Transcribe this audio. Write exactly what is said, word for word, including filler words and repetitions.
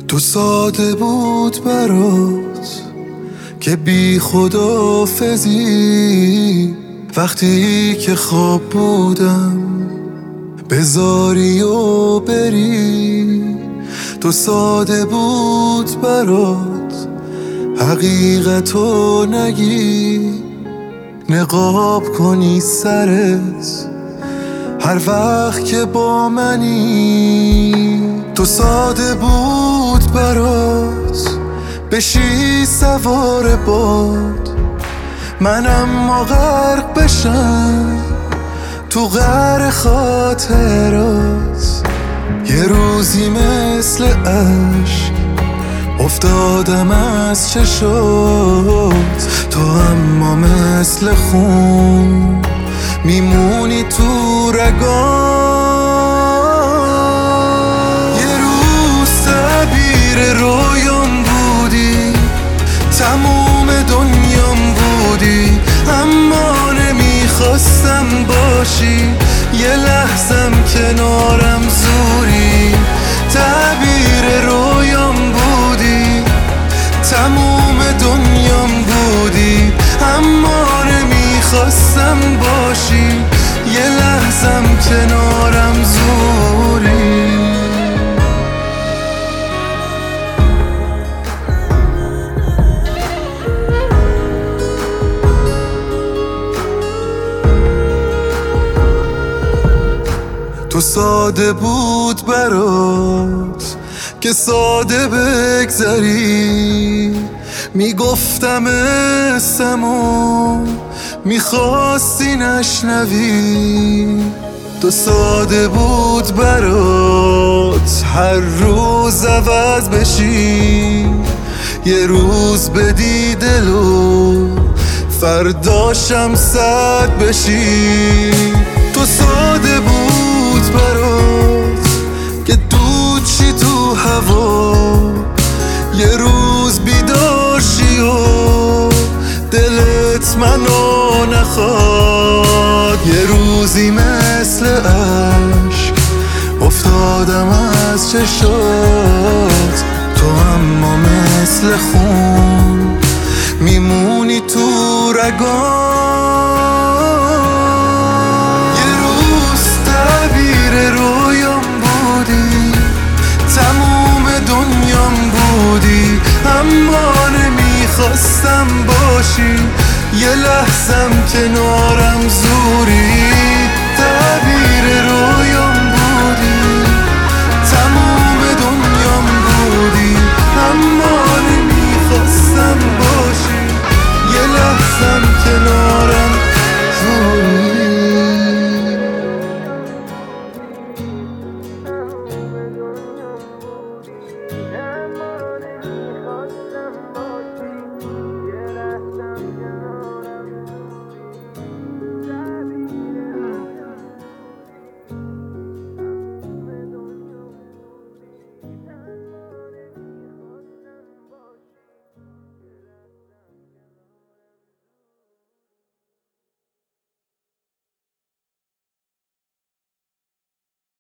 تو ساده بود برات که بی خداحافظی، وقتی که خواب بودم بذاری و بری. تو ساده بود برات حقیقتو نگی، نقاب کنی سرت هر وقت که با منی. تو ساده بود برات بشی سوار باد، من اما غرق بشم تو قعر خاطرات. یه روزی مثل عشق افتادم از چشات، تو اما مثل خون میمونی تو رگام. یه روز تعبیر رویام بودی، تموم دنیام بودی، اما نمیخواستم باشی، یه لحظم کنارم زوری. تعبیر رویام بودی، تموم دنیام بودی، اما نمیخواستم باشی، یه لحظم کنارم زوری. تو ساده بود برات که ساده بگذری، میگفتم اسمو میخواستی نشنوی. تو ساده بود برات هر روز عوض بشی، یه روز بدی دلو فرداشم صد بشی. تو ساده بود برات که دود چی تو هوا، یه روز بیداشی و دلت منو نخواد. یه روزی مثل عشق افتادم از چشات، تو اما مثل خون میمونی تو رگام. یه روز تعبیر رویام بودی، تموم دنیام بودی، اما نمیخواستم باشی، یه لحظم کنارم زوری. تعبیر رویام